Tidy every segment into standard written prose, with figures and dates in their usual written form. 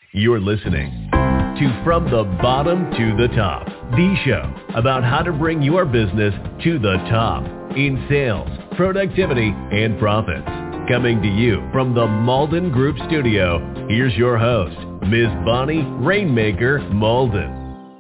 You're listening to From the Bottom to the Top, the show about how to bring your business to the top in sales, productivity, and profits. Coming to you from the Malden Group Studio, here's your host, Ms. Bonnie Rainmaker Malden.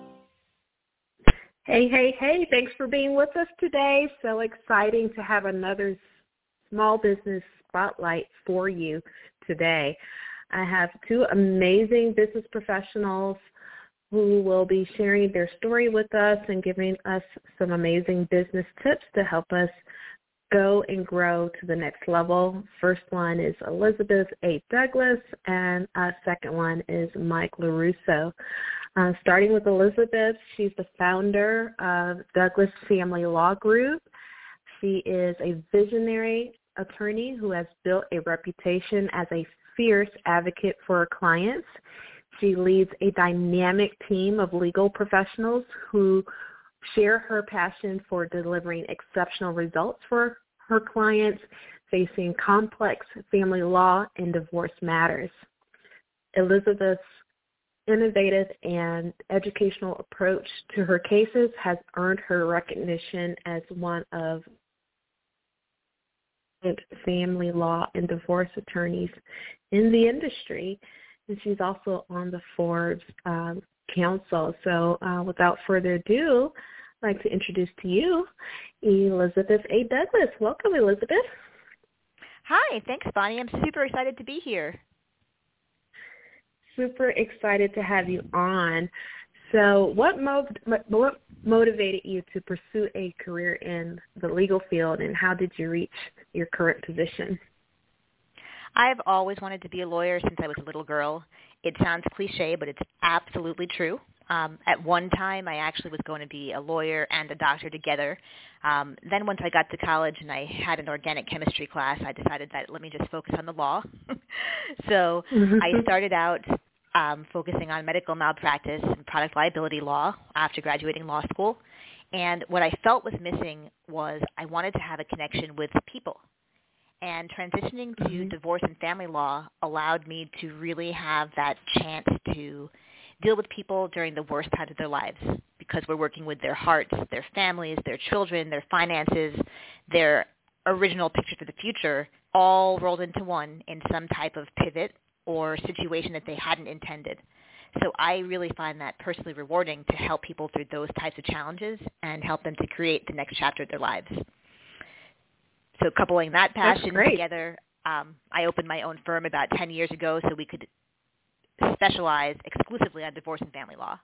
Hey, thanks for being with us today. So exciting to have another small business spotlight for you today. I have two amazing business professionals who will be sharing their story with us and giving us some amazing business tips to help us go and grow to the next level. First one is Elizabeth A. Douglas, and second one is Mike LaRusso. Starting with Elizabeth, she's the founder of Douglas Family Law Group. She is a visionary attorney who has built a reputation as a fierce advocate for her clients. She leads a dynamic team of legal professionals who share her passion for delivering exceptional results for her clients facing complex family law and divorce matters. Elizabeth's innovative and educational approach to her cases has earned her recognition as one of family law and divorce attorneys in the industry, and she's also on the Forbes Council. So without further ado, I'd like to introduce to you Elizabeth A. Douglas. Welcome, Elizabeth. Hi, thanks, Bonnie. I'm super excited to be here. Super excited to have you on. So what motivated you to pursue a career in the legal field, and how did you reach your current position? I've always wanted to be a lawyer since I was a little girl. It sounds cliche, but it's absolutely true. At one time, I actually was going to be a lawyer and a doctor together. Then once I got to college and I had an organic chemistry class, I decided that let me just focus on the law. So I started out focusing on medical malpractice and product liability law after graduating law school. And what I felt was missing was I wanted to have a connection with people. And transitioning to divorce and family law allowed me to really have that chance to deal with people during the worst times of their lives, because we're working with their hearts, their families, their children, their finances, their original picture for the future, all rolled into one in some type of pivot or situation that they hadn't intended. So I really find that personally rewarding to help people through those types of challenges and help them to create the next chapter of their lives. So coupling that passion together, I opened my own firm about 10 years ago so we could specialize exclusively on divorce and family law.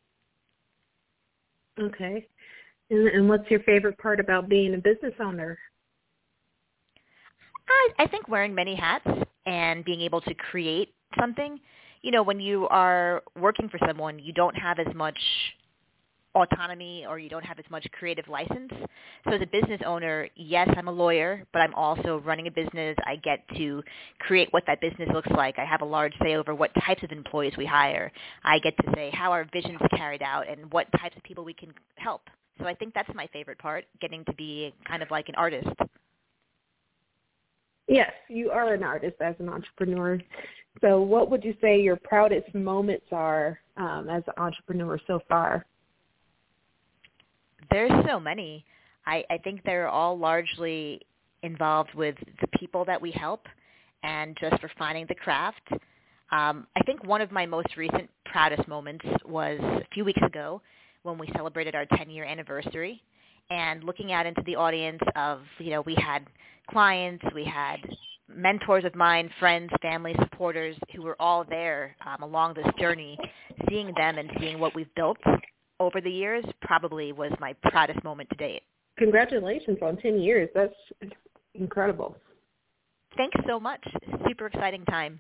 Okay. And what's your favorite part about being a business owner? I think wearing many hats and being able to create something. You know, when you are working for someone, you don't have as much autonomy or you don't have as much creative license. So as a business owner, yes, I'm a lawyer, but I'm also running a business. I get to create what that business looks like. I have a large say over what types of employees we hire. I get to say how our vision's carried out and what types of people we can help. So I think that's my favorite part, getting to be kind of like an artist. Yes, you are an artist as an entrepreneur. So what would you say your proudest moments are as an entrepreneur so far? There's so many. I think they're all largely involved with the people that we help and just refining the craft. I think one of my most recent proudest moments was a few weeks ago when we celebrated our 10-year anniversary, and looking out into the audience of, you know, we had clients, we had mentors of mine, friends, family, supporters who were all there along this journey. Seeing them and seeing what we've built over the years probably was my proudest moment to date. Congratulations on 10 years. That's incredible. Thanks so much. Super exciting time.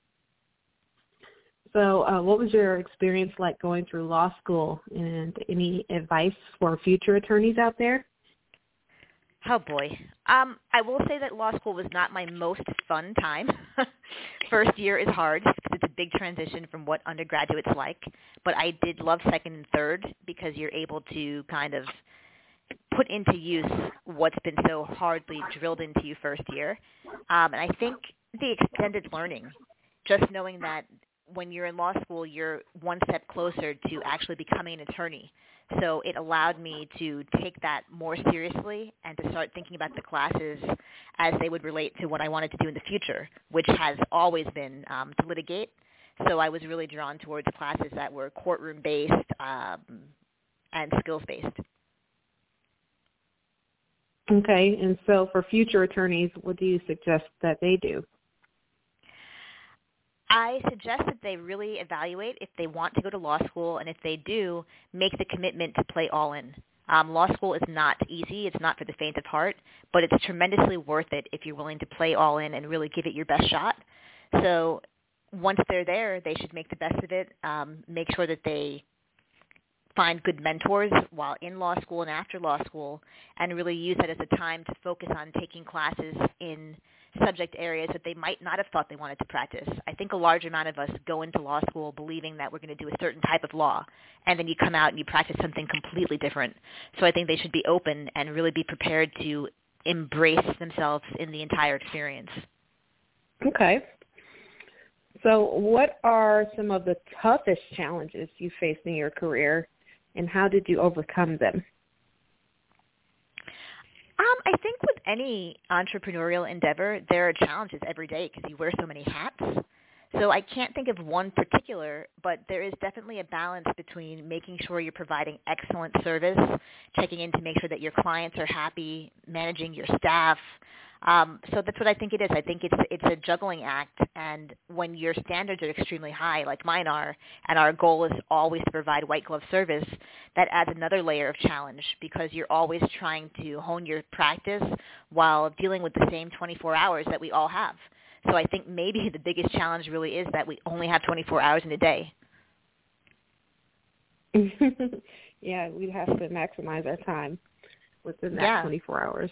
So what was your experience like going through law school, and any advice for future attorneys out there? Oh, boy. I will say that law school was not my most fun time. First year is hard because it's a big transition from what undergraduate's like. But I did love second and third because you're able to kind of put into use what's been so hardly drilled into you first year. And I think the extended learning, just knowing that when you're in law school, you're one step closer to actually becoming an attorney. So it allowed me to take that more seriously and to start thinking about the classes as they would relate to what I wanted to do in the future, which has always been to litigate. So I was really drawn towards classes that were courtroom-based and skills-based. Okay, and so for future attorneys, what do you suggest that they do? I suggest that they really evaluate if they want to go to law school, and if they do, make the commitment to play all in. Law school is not easy. It's not for the faint of heart, but it's tremendously worth it if you're willing to play all in and really give it your best shot. So once they're there, they should make the best of it, make sure that they find good mentors while in law school and after law school, and really use that as a time to focus on taking classes in subject areas that they might not have thought they wanted to practice. I think a large amount of us go into law school believing that we're going to do a certain type of law, and then you come out and you practice something completely different. So I think they should be open and really be prepared to embrace themselves in the entire experience. Okay. So what are some of the toughest challenges you faced in your career, and how did you overcome them? I think with any entrepreneurial endeavor, there are challenges every day because you wear so many hats. So I can't think of one particular, but there is definitely a balance between making sure you're providing excellent service, checking in to make sure that your clients are happy, managing your staff. So that's what I think it is. I think it's a juggling act, and when your standards are extremely high, like mine are, and our goal is always to provide white glove service, that adds another layer of challenge because you're always trying to hone your practice while dealing with the same 24 hours that we all have. So I think maybe the biggest challenge really is that we only have 24 hours in a day. Yeah, we have to maximize our time within that 24 hours.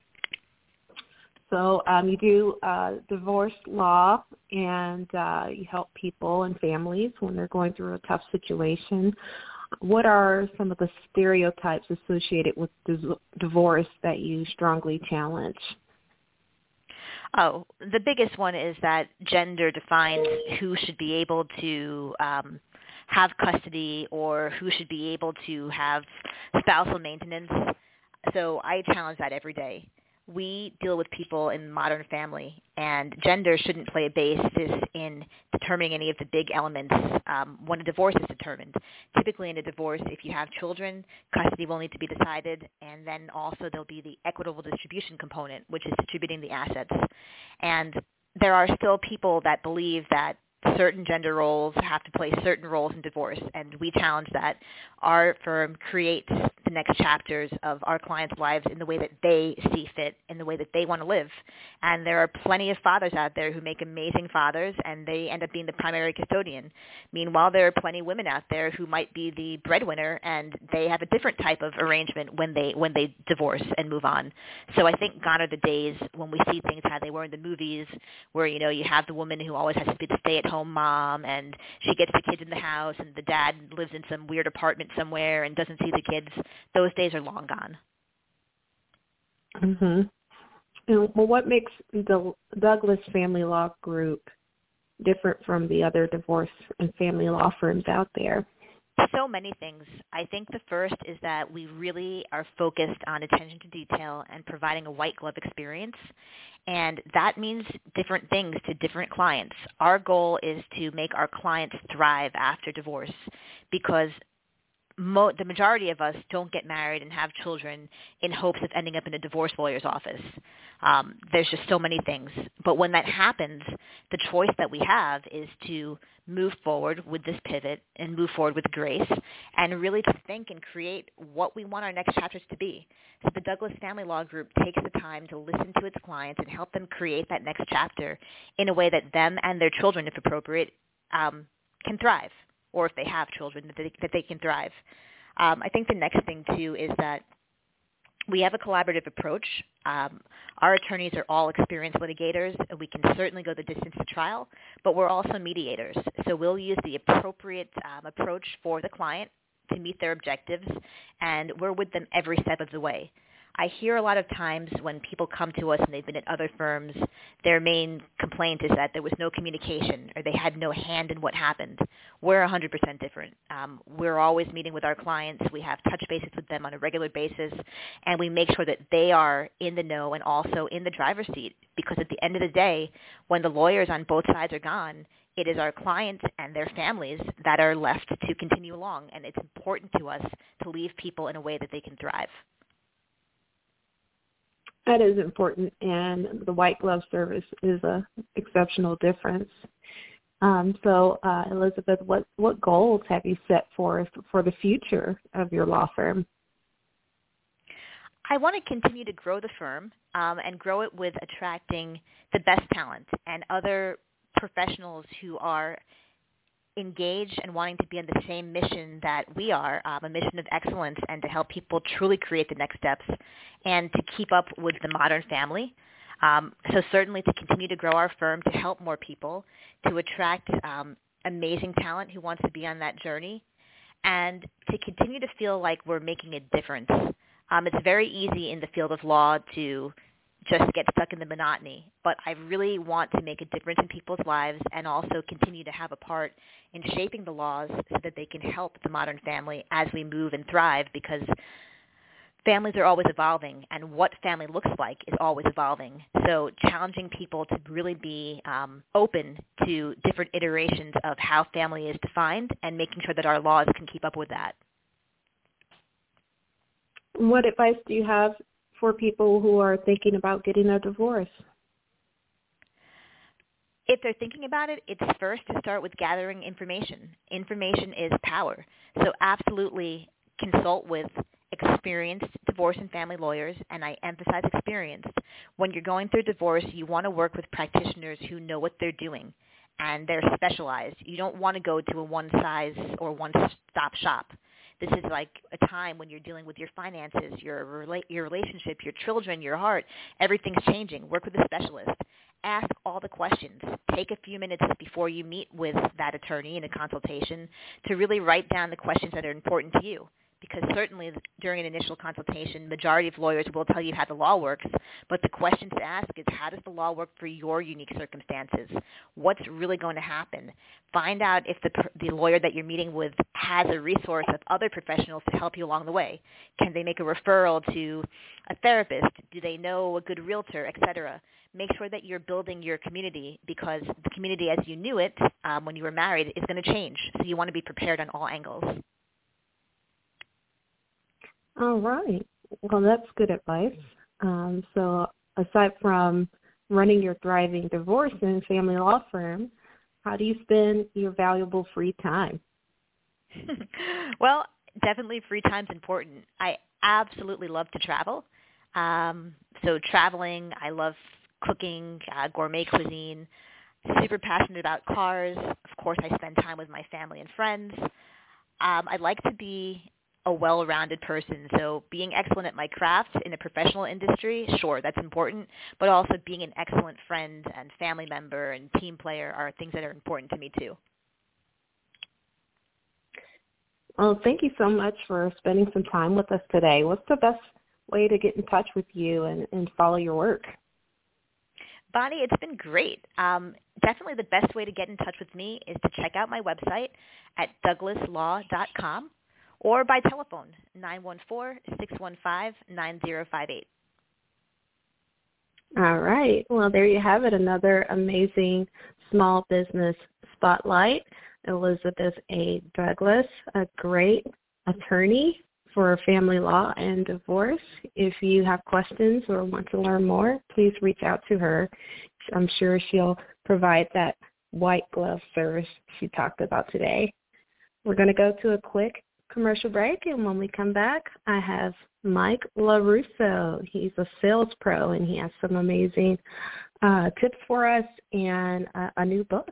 So you do divorce law, and you help people and families when they're going through a tough situation. What are some of the stereotypes associated with divorce that you strongly challenge? Oh, the biggest one is that gender defines who should be able to have custody or who should be able to have spousal maintenance. So I challenge that every day. We deal with people in modern family, and gender shouldn't play a basis in determining any of the big elements when a divorce is determined. Typically in a divorce, if you have children, custody will need to be decided, and then also there'll be the equitable distribution component, which is distributing the assets. And there are still people that believe that certain gender roles have to play certain roles in divorce, and we challenge that. Our firm creates the next chapters of our clients' lives in the way that they see fit, in the way that they want to live. And there are plenty of fathers out there who make amazing fathers, and they end up being the primary custodian. Meanwhile, there are plenty of women out there who might be the breadwinner, and they have a different type of arrangement when they divorce and move on. So I think gone are the days when we see things how they were in the movies, where you have the woman who always has to be the stay-at-home mom, and she gets the kids in the house, and the dad lives in some weird apartment somewhere and doesn't see the kids. Those days are long gone. Mhm. Well, what makes the Douglas Family Law Group different from the other divorce and family law firms out there? So many things. I think the first is that we really are focused on attention to detail and providing a white glove experience. And that means different things to different clients. Our goal is to make our clients thrive after divorce because the majority of us don't get married and have children in hopes of ending up in a divorce lawyer's office. There's just so many things. But when that happens, the choice that we have is to move forward with this pivot and move forward with grace and really to think and create what we want our next chapters to be. So the Douglas Family Law Group takes the time to listen to its clients and help them create that next chapter in a way that them and their children, if appropriate, can thrive, or if they have children, that they can thrive. I think the next thing, too, is that we have a collaborative approach. Our attorneys are all experienced litigators, and we can certainly go the distance to trial, but we're also mediators. So we'll use the appropriate approach for the client to meet their objectives, and we're with them every step of the way. I hear a lot of times when people come to us and they've been at other firms, their main complaint is that there was no communication or they had no hand in what happened. We're 100% different. We're always meeting with our clients. We have touch bases with them on a regular basis, and we make sure that they are in the know and also in the driver's seat, because at the end of the day, when the lawyers on both sides are gone, it is our clients and their families that are left to continue along, and it's important to us to leave people in a way that they can thrive. That is important, and the white glove service is a exceptional difference. So, Elizabeth, what goals have you set for the future of your law firm? I want to continue to grow the firm and grow it with attracting the best talent and other professionals who are engaged and wanting to be on the same mission that we are, a mission of excellence, and to help people truly create the next steps and to keep up with the modern family. So certainly to continue to grow our firm, to help more people, to attract amazing talent who wants to be on that journey, and to continue to feel like we're making a difference. It's very easy in the field of law to just get stuck in the monotony, but I really want to make a difference in people's lives and also continue to have a part in shaping the laws so that they can help the modern family as we move and thrive, because families are always evolving, and what family looks like is always evolving. So challenging people to really be open to different iterations of how family is defined and making sure that our laws can keep up with that. What advice do you have for people who are thinking about getting a divorce? If they're thinking about it, it's first to start with gathering information. Information is power. So absolutely consult with experienced divorce and family lawyers, and I emphasize experienced. When you're going through divorce, you want to work with practitioners who know what they're doing, and they're specialized. You don't want to go to a one-size or one-stop shop. This is like a time when you're dealing with your finances, your relationship, your children, your heart. Everything's changing. Work with a specialist. Ask all the questions. Take a few minutes before you meet with that attorney in a consultation to really write down the questions that are important to you. Because certainly during an initial consultation, majority of lawyers will tell you how the law works, but the question to ask is, how does the law work for your unique circumstances? What's really going to happen? Find out if the lawyer that you're meeting with has a resource of other professionals to help you along the way. Can they make a referral to a therapist? Do they know a good realtor, etc.? Make sure that you're building your community, because the community as you knew it when you were married is going to change. So you want to be prepared on all angles. All right. Well, that's good advice. So aside from running your thriving divorce and family law firm, how do you spend your valuable free time? Well, definitely free time's important. I absolutely love to travel. So traveling, I love cooking, gourmet cuisine, super passionate about cars. Of course, I spend time with my family and friends. I'd like to be a well-rounded person. So being excellent at my craft in a professional industry, sure, that's important, but also being an excellent friend and family member and team player are things that are important to me too. Well, thank you so much for spending some time with us today. What's the best way to get in touch with you and follow your work? Bonnie, it's been great. Definitely the best way to get in touch with me is to check out my website at douglaslaw.com. or by telephone, 914-615-9058. All right. Well, there you have it, another amazing small business spotlight. Elizabeth A. Douglas, a great attorney for family law and divorce. If you have questions or want to learn more, please reach out to her. I'm sure she'll provide that white glove service she talked about today. We're going to go to a quick commercial break, and when we come back, I have Mike LaRusso. He's a sales pro, and he has some amazing tips for us and a new book.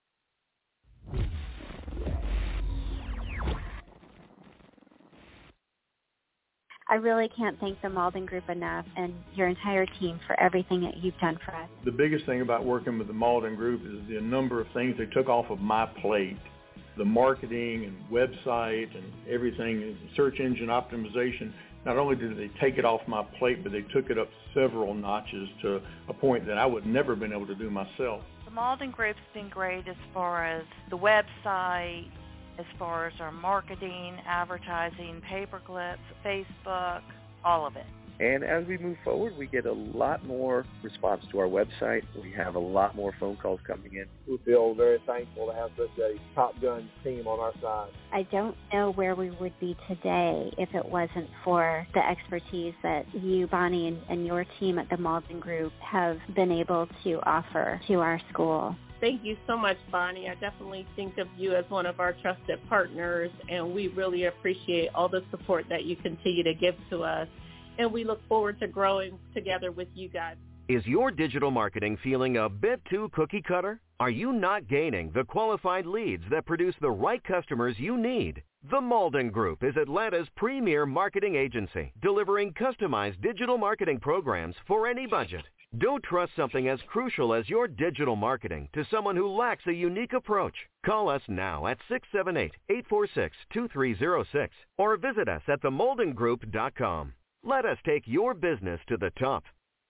I really can't thank the Malden Group enough and your entire team for everything that you've done for us. The biggest thing about working with the Malden Group is the number of things they took off of my plate. The marketing and website and everything, search engine optimization. not only did they take it off my plate, but they took it up several notches to a point that I would never have been able to do myself. The Malden Group's been great as far as the website, as far as our marketing, advertising, paperclips, Facebook, all of it. And as we move forward, we get a lot more response to our website. We have a lot more phone calls coming in. We feel very thankful to have such a Top Gun team on our side. I don't know where we would be today if it wasn't for the expertise that you, Bonnie, and your team at the Malden Group have been able to offer to our school. Thank you so much, Bonnie. I definitely think of you as one of our trusted partners, and we really appreciate all the support that you continue to give to us. And we look forward to growing together with you guys. Is your digital marketing feeling a bit too cookie cutter? Are you not gaining the qualified leads that produce the right customers you need? The Malden Group is Atlanta's premier marketing agency, delivering customized digital marketing programs for any budget. Don't trust something as crucial as your digital marketing to someone who lacks a unique approach. Call us now at 678-846-2306 or visit us at themoldengroup.com. Let us take your business to the top.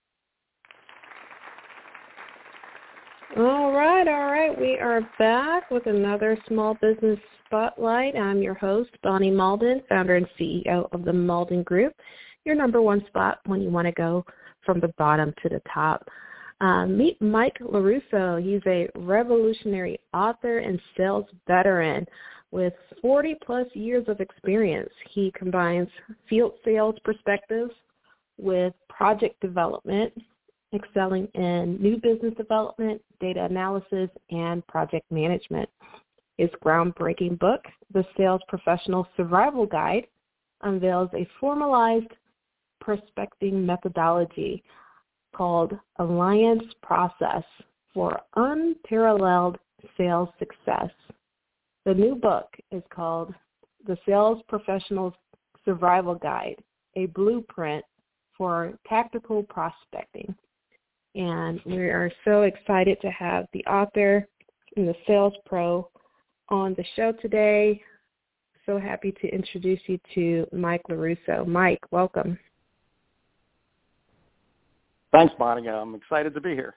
All right. We are back with another Small Business Spotlight. I'm your host, Bonnie Malden, founder and CEO of the Malden Group, your number one spot when you want to go from the bottom to the top. Meet Mike LaRusso. He's a revolutionary author and sales veteran with 40-plus years of experience. He combines field sales perspectives with project development, excelling in new business development, data analysis, and project management. His groundbreaking book, The Sales Professional Survival Guide, unveils a formalized prospecting methodology called Alliance Process for Unparalleled Sales Success. The new book is called The Sales Professional's Survival Guide, a blueprint for tactical prospecting. And we are so excited to have the author and the sales pro on the show today. So happy to introduce you to Mike LaRusso. Mike, welcome. Thanks, Bonnie. I'm excited to be here.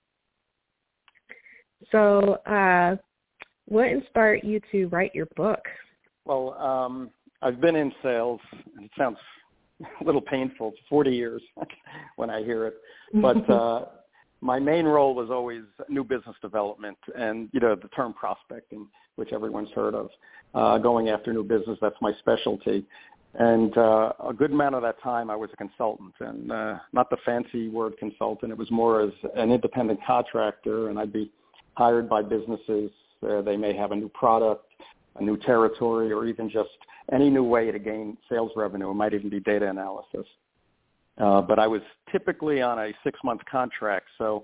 So, what inspired you to write your book? Well, I've been in sales, and it sounds a little painful, 40 years when I hear it. But my main role was always new business development and, the term prospecting, which everyone's heard of, going after new business. That's my specialty. And a good amount of that time I was a consultant, and not the fancy word consultant. It was more as an independent contractor, and I'd be hired by businesses. They may have a new product, a new territory, or even just any new way to gain sales revenue. It might even be data analysis. But I was typically on a 6-month contract, so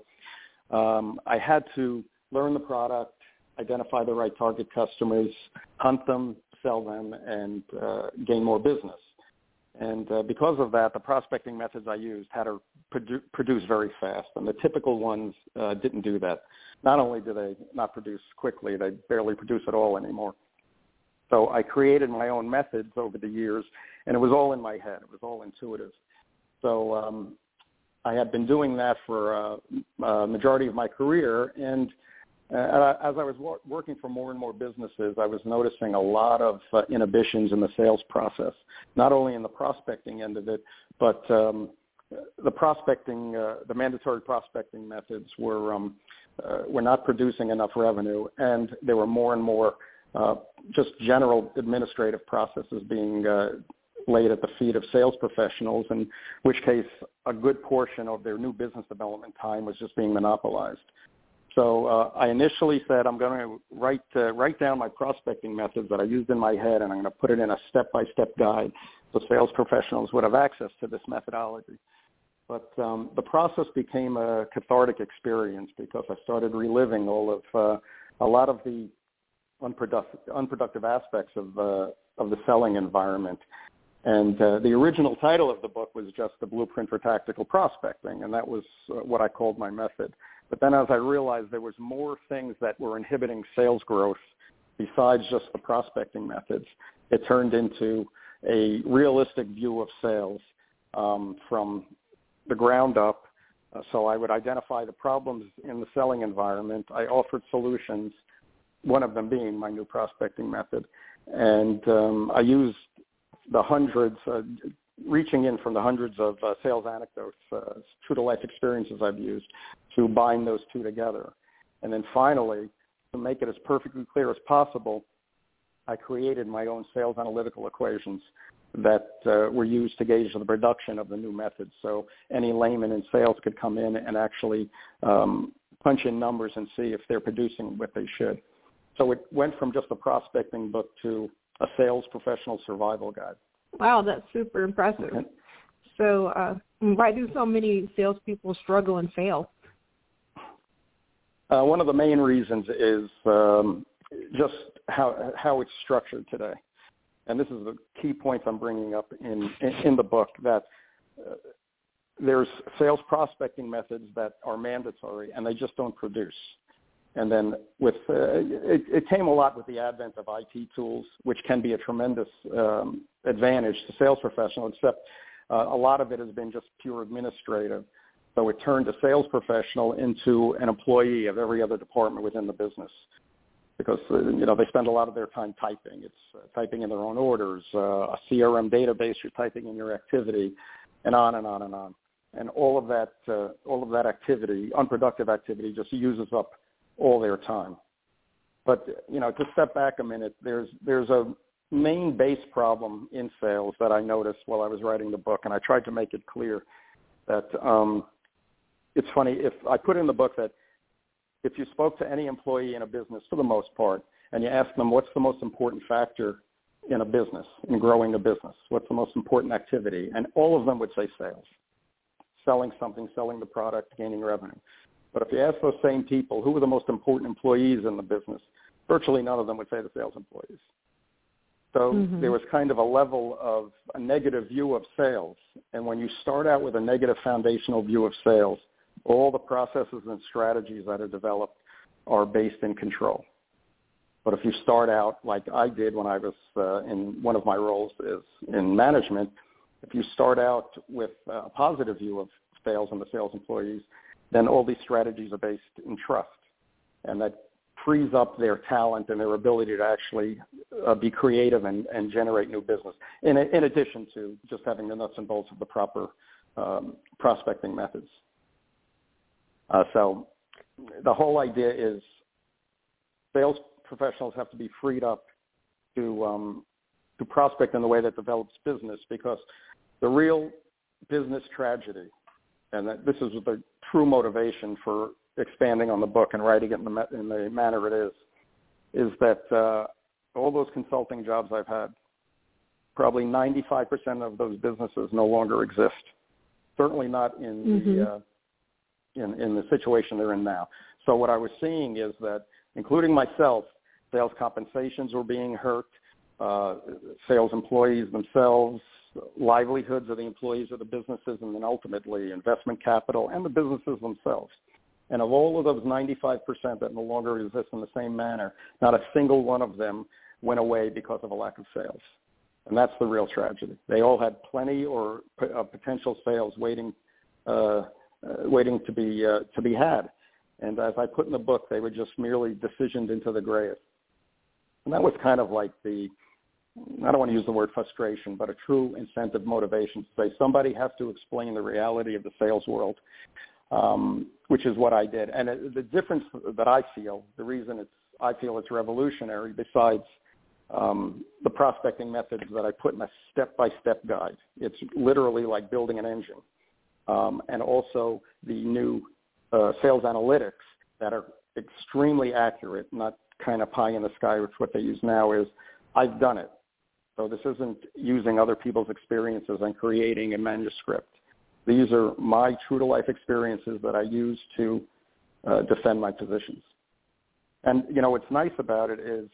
I had to learn the product, identify the right target customers, hunt them, sell them, and gain more business. And because of that, the prospecting methods I used had to produce very fast, and the typical ones didn't do that. Not only do they not produce quickly, they barely produce at all anymore. So I created my own methods over the years, and it was all in my head. It was all intuitive. So I had been doing that for a majority of my career, and as I was working for more and more businesses, I was noticing a lot of inhibitions in the sales process, not only in the prospecting end of it, but the prospecting, the mandatory prospecting methods were not producing enough revenue, and there were more and more just general administrative processes being laid at the feet of sales professionals, in which case a good portion of their new business development time was just being monopolized. So I initially said, I'm going to write down my prospecting methods that I used in my head, and I'm going to put it in a step-by-step guide so sales professionals would have access to this methodology. But the process became a cathartic experience because I started reliving all of a lot of the unproductive aspects of the selling environment. And the original title of the book was just The Blueprint for Tactical Prospecting, and that was what I called my method. But then as I realized there was more things that were inhibiting sales growth besides just the prospecting methods, it turned into, a realistic view of sales from the ground up. So I would identify the problems in the selling environment. I offered solutions, one of them being my new prospecting method. And I used the hundreds, reaching in from the hundreds of sales anecdotes, true-to-life experiences I've used to bind those two together. And then finally, to make it as perfectly clear as possible, I created my own sales analytical equations that were used to gauge the production of the new methods. So any layman in sales could come in and actually punch in numbers and see if they're producing what they should. So it went from just a prospecting book to a sales professional survival guide. Wow, that's super impressive. Okay. So why do so many salespeople struggle and fail? One of the main reasons is just how it's structured today. And this is the key points I'm bringing up in the book, that there's sales prospecting methods that are mandatory and they just don't produce. And then with it came a lot with the advent of IT tools, which can be a tremendous advantage to sales professionals, except a lot of it has been just pure administrative. So it turned a sales professional into an employee of every other department within the business, because they spend a lot of their time typing. It's typing in their own orders, a CRM database, you're typing in your activity, and on and on and on. And all of that activity, unproductive activity, just uses up all their time. But to step back a minute, there's a main base problem in sales that I noticed while I was writing the book, and I tried to make it clear that it's funny, if I put in the book that if you spoke to any employee in a business, for the most part, and you asked them what's the most important factor in a business, in growing a business, what's the most important activity, and all of them would say sales. Selling something, selling the product, gaining revenue. But if you ask those same people who were the most important employees in the business, virtually none of them would say the sales employees. So there was kind of a level of a negative view of sales. And when you start out with a negative foundational view of sales, all the processes and strategies that are developed are based in control. But if you start out like I did when I was in one of my roles is in management, if you start out with a positive view of sales and the sales employees, then all these strategies are based in trust. And that frees up their talent and their ability to actually be creative and generate new business, in addition to just having the nuts and bolts of the proper prospecting methods. So the whole idea is sales professionals have to be freed up to prospect in the way that develops business, because the real business tragedy, and this is the true motivation for expanding on the book and writing it in the manner it is that all those consulting jobs I've had, probably 95% of those businesses no longer exist. Certainly not in the situation they're in now. So what I was seeing is that, including myself, sales compensations were being hurt, sales employees themselves, livelihoods of the employees of the businesses, and then ultimately investment capital and the businesses themselves. And of all of those 95% that no longer exist in the same manner, not a single one of them went away because of a lack of sales. And that's the real tragedy. They all had plenty or potential sales waiting to be had. And as I put in the book, they were just merely decisioned into the grave. And that was kind of like I don't want to use the word frustration, but a true incentive motivation to say somebody has to explain the reality of the sales world, which is what I did. And the difference that I feel, the reason I feel it's revolutionary, besides the prospecting methods that I put in a step-by-step guide, it's literally like building an engine, and also the new sales analytics that are extremely accurate, not kind of pie in the sky, which what they use now is, I've done it. So this isn't using other people's experiences and creating a manuscript. These are my true-to-life experiences that I use to defend my positions. And, what's nice about it is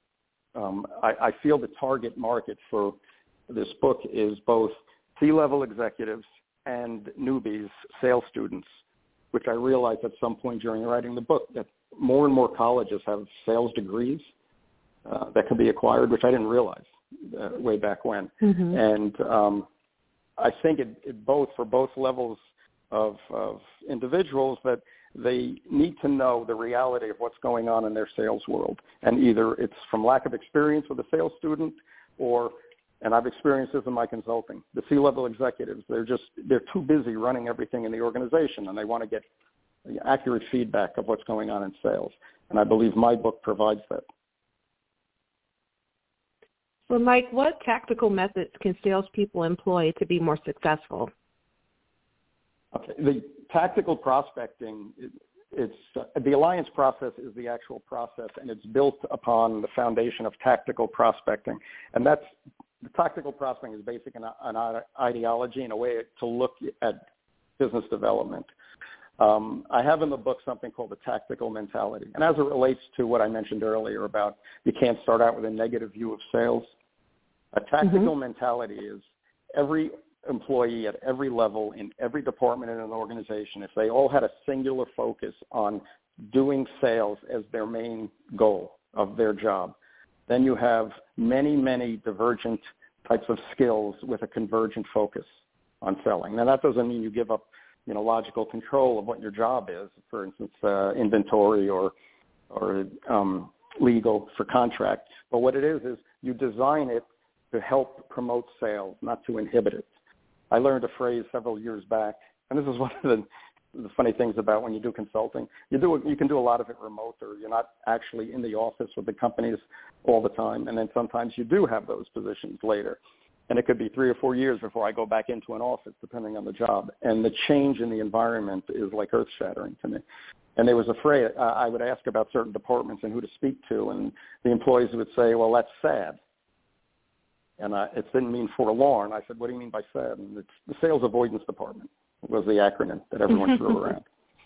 I feel the target market for this book is both C-level executives and newbies, sales students, which I realized at some point during writing the book that more and more colleges have sales degrees that can be acquired, which I didn't realize. way back when. Mm-hmm. And I think it both for both levels of individuals that they need to know the reality of what's going on in their sales world. And either it's from lack of experience with a sales student or, and I've experienced this in my consulting, the C-level executives, they're too busy running everything in the organization and they want to get accurate feedback of what's going on in sales. And I believe my book provides that. Well, Mike, what tactical methods can salespeople employ to be more successful? Okay, the tactical prospecting, it's the alliance process is the actual process, and it's built upon the foundation of tactical prospecting. And the tactical prospecting is basic an ideology and a way to look at business development. I have in the book something called the tactical mentality. And as it relates to what I mentioned earlier about you can't start out with a negative view of sales, a tactical mentality is every employee at every level in every department in an organization, if they all had a singular focus on doing sales as their main goal of their job, then you have many, many divergent types of skills with a convergent focus on selling. Now, that doesn't mean you give up logical control of what your job is, for instance, inventory or legal for contract. But what it is you design it to help promote sales, not to inhibit it. I learned a phrase several years back, and this is one of the funny things about when you do consulting. You can do a lot of it remote, or you're not actually in the office with the companies all the time, and then sometimes you do have those positions later. And it could be 3 or 4 years before I go back into an office, depending on the job. And the change in the environment is like earth-shattering to me. And there was a phrase, I would ask about certain departments and who to speak to, and the employees would say, well, that's sad. And it didn't mean forlorn. I said, what do you mean by sad? And it's the sales avoidance department. It was the acronym that everyone threw around.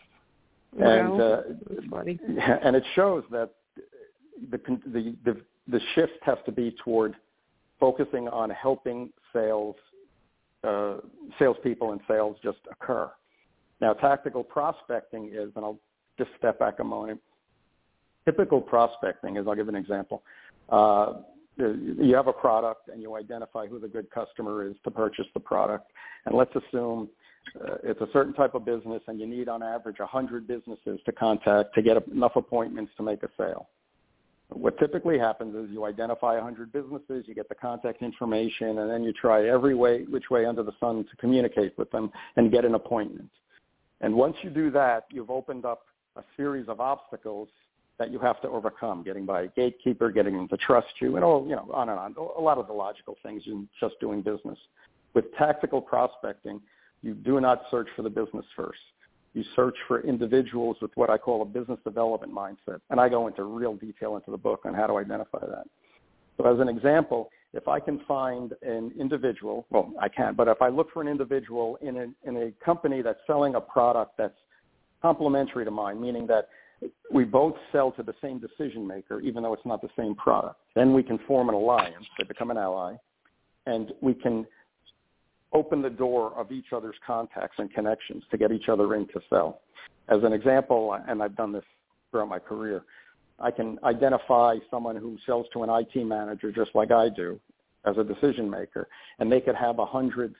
And it shows that the shift has to be toward focusing on helping salespeople and sales just occur. Now, tactical prospecting is, and I'll just step back a moment. Typical prospecting is, I'll give an example. You have a product and you identify who the good customer is to purchase the product. And let's assume it's a certain type of business and you need on average 100 businesses to contact to get enough appointments to make a sale. What typically happens is you identify 100 businesses, you get the contact information, and then you try which way under the sun to communicate with them and get an appointment. And once you do that, you've opened up a series of obstacles that you have to overcome, getting by a gatekeeper, getting them to trust you, and on and on. A lot of the logical things in just doing business. With tactical prospecting, you do not search for the business first. You search for individuals with what I call a business development mindset. And I go into real detail into the book on how to identify that. So as an example, if I can find an individual, well, I can't, but if I look for an individual in a company that's selling a product that's complementary to mine, meaning that we both sell to the same decision maker, even though it's not the same product, then we can form an alliance. They become an ally, and we can open the door of each other's contacts and connections to get each other in to sell. As an example, and I've done this throughout my career, I can identify someone who sells to an IT manager just like I do as a decision maker, and they could have 100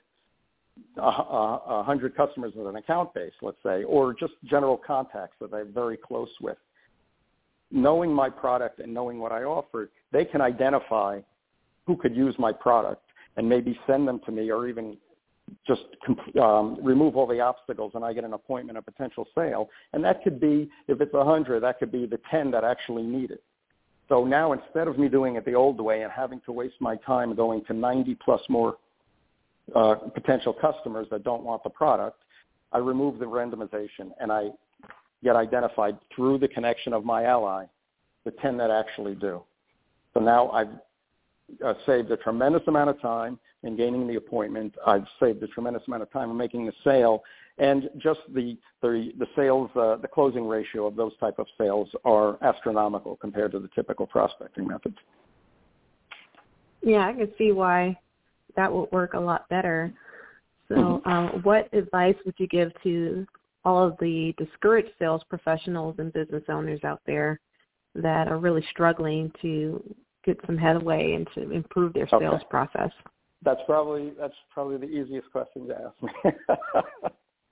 customers with an account base, let's say, or just general contacts that they're very close with. Knowing my product and knowing what I offer, they can identify who could use my product and maybe send them to me, or even just remove all the obstacles, and I get an appointment, a potential sale. And that could be, if it's 100, that could be the 10 that actually need it. So now, instead of me doing it the old way and having to waste my time going to 90 plus more potential customers that don't want the product, I remove the randomization and I get identified through the connection of my ally, the 10 that actually do. So now I've saved a tremendous amount of time in gaining the appointment. I've saved a tremendous amount of time in making the sale, and just the sales, the closing ratio of those type of sales are astronomical compared to the typical prospecting methods. Yeah, I can see why that would work a lot better. So what advice would you give to all of the discouraged sales professionals and business owners out there that are really struggling to get some headway and to improve their sales process? That's probably the easiest question to ask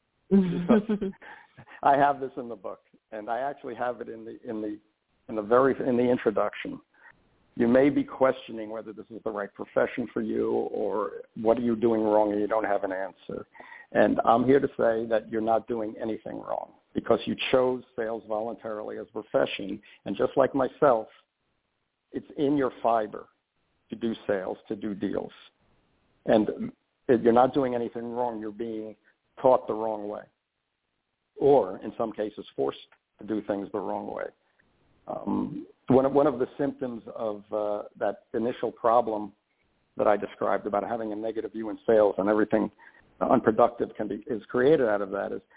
me. I have this in the book, and I actually have it in the introduction. You may be questioning whether this is the right profession for you, or what are you doing wrong, and you don't have an answer. And I'm here to say that you're not doing anything wrong, because you chose sales voluntarily as a profession, and just like myself, it's in your fiber to do sales, to do deals. And you're not doing anything wrong. You're being taught the wrong way, or in some cases forced to do things the wrong way. One of the symptoms of that initial problem that I described about having a negative view in sales and everything unproductive is created out of that is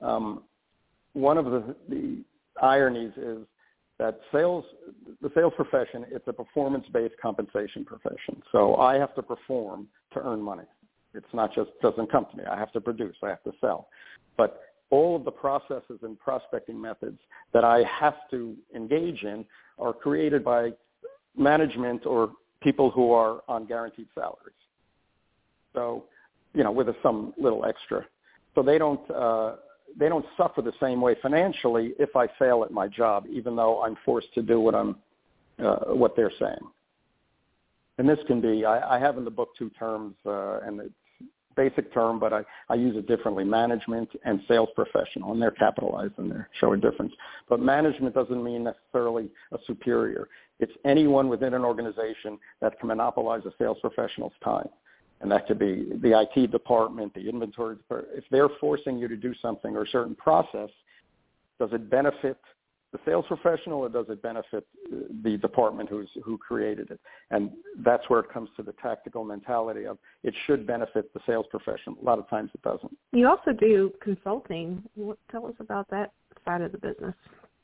one of the ironies is that the sales profession, it's a performance-based compensation profession. So I have to perform to earn money. It's not just doesn't come to me. I have to produce. I have to sell. But all of the processes and prospecting methods that I have to engage in are created by management or people who are on guaranteed salaries. So, with some little extra. So they don't suffer the same way financially if I fail at my job, even though I'm forced to do what they're saying. And this can be, I have in the book two terms, and it's basic term, but I use it differently, management and sales professional, and they're capitalized and they show a difference. But management doesn't mean necessarily a superior. It's anyone within an organization that can monopolize a sales professional's time. And that could be the IT department, the inventory department. If they're forcing you to do something or a certain process, does it benefit the sales professional or does it benefit the department who created it? And that's where it comes to the tactical mentality of it should benefit the sales professional. A lot of times it doesn't. You also do consulting. Tell us about that side of the business.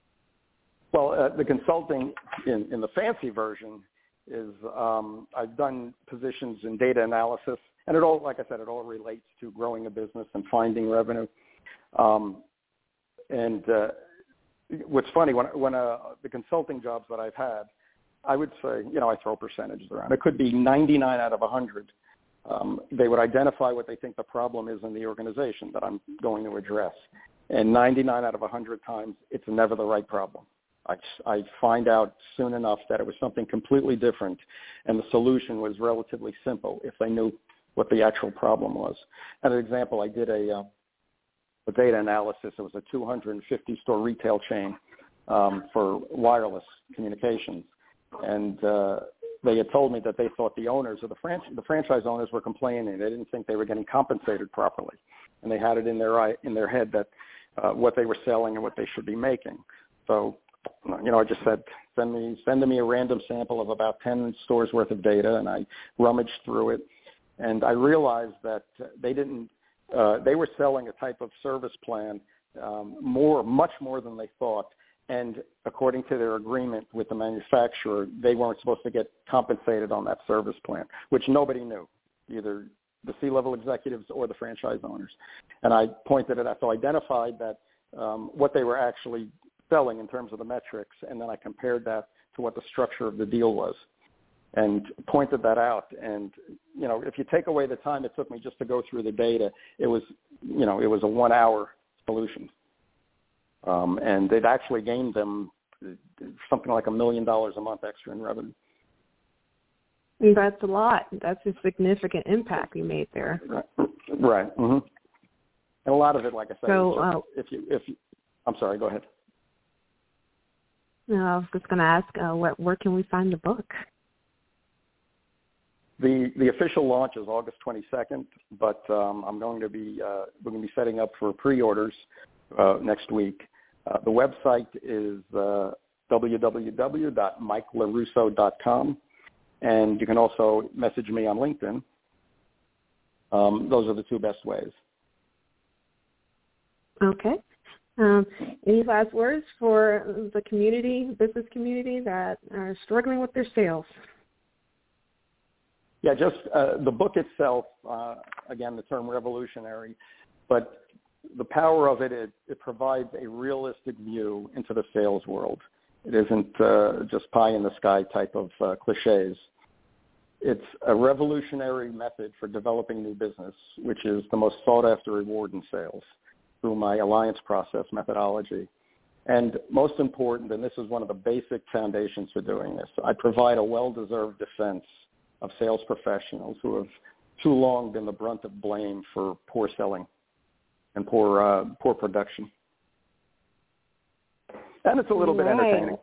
Well, the consulting in the fancy version is I've done positions in data analysis, and it all, like I said, it all relates to growing a business and finding revenue. What's funny, when the consulting jobs that I've had, I would say, I throw percentages around. It could be 99 out of 100. They would identify what they think the problem is in the organization that I'm going to address. And 99 out of 100 times, it's never the right problem. I find out soon enough that it was something completely different, and the solution was relatively simple if they knew what the actual problem was. As an example, I did a data analysis. It was a 250-store retail chain for wireless communications, and they had told me that they thought the owners of the franchise owners were complaining. They didn't think they were getting compensated properly, and they had it in their head that what they were selling and what they should be making. So, I just said, send me a random sample of about 10 stores worth of data, and I rummaged through it, and I realized that they were selling a type of service plan much more than they thought. And according to their agreement with the manufacturer, they weren't supposed to get compensated on that service plan, which nobody knew, either the C-level executives or the franchise owners. And I pointed it out, so I identified that what they were actually selling in terms of the metrics, and then I compared that to what the structure of the deal was and pointed that out. And, if you take away the time it took me just to go through the data, it was a 1-hour solution. And it actually gained them something like $1 million a month extra in revenue. That's a lot. That's a significant impact you made there. Right. Mm-hmm. And a lot of it, like I said, so, if you, I'm sorry, go ahead. No, I was just going to ask, where can we find the book? The official launch is August 22nd, but we're going to be setting up for pre-orders next week. The website is www.mikelarusso.com, and you can also message me on LinkedIn. Those are the two best ways. Okay. Any last words for the business community that are struggling with their sales? Yeah, just the book itself, again, the term revolutionary, but the power of it provides a realistic view into the sales world. It isn't just pie in the sky type of cliches. It's a revolutionary method for developing new business, which is the most sought-after reward in sales through my alliance process methodology. And most important, and this is one of the basic foundations for doing this, I provide a well-deserved defense of sales professionals who have too long been the brunt of blame for poor selling and poor production. And it's a little bit entertaining.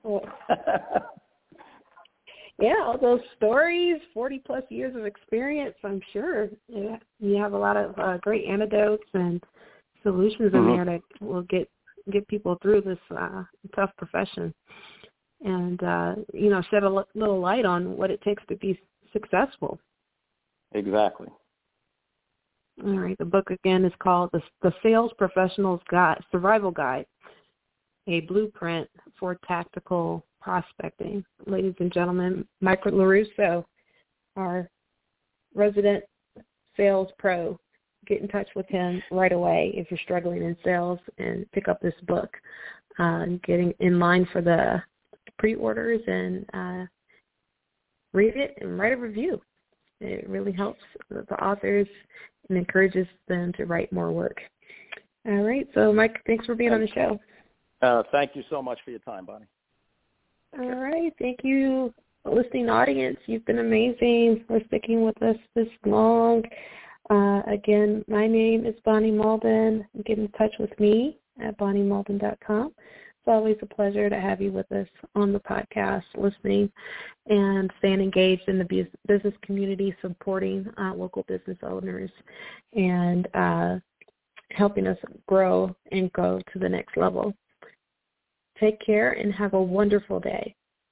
Yeah, all those stories, 40-plus years of experience, I'm sure. Yeah, you have a lot of great antidotes and solutions in there that will get people through this tough profession and, shed a little light on what it takes to be successful. Exactly. All right. The book, again, is called The Sales Professional's Guide, Survival Guide, a Blueprint for Tactical Prospecting. Ladies and gentlemen, Mike LaRusso, our resident sales pro. Get in touch with him right away if you're struggling in sales and pick up this book. Getting in line for the pre-orders and read it and write a review. It really helps the authors and encourages them to write more work. All right. So, Mike, thanks for being on the show. Thank you so much for your time, Bonnie. All right. Thank you, listening audience. You've been amazing for sticking with us this long. Again, my name is Bonnie Malden. Get in touch with me at bonniemalden.com. It's always a pleasure to have you with us on the podcast, listening and staying engaged in the business community, supporting local business owners and helping us grow and go to the next level. Take care and have a wonderful day.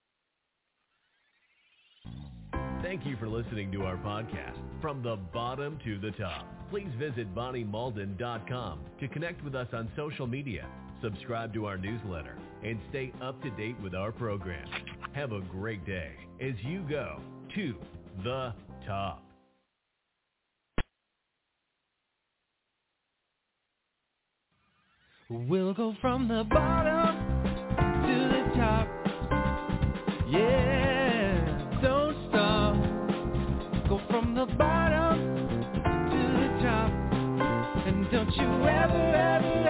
Thank you for listening to our podcast, From the Bottom to the Top. Please visit bonniemalden.com to connect with us on social media, subscribe to our newsletter, and stay up to date with our program. Have a great day as you go to the top. We'll go from the bottom to the top. Yeah, don't stop. Go from the bottom to the top. And don't you ever, ever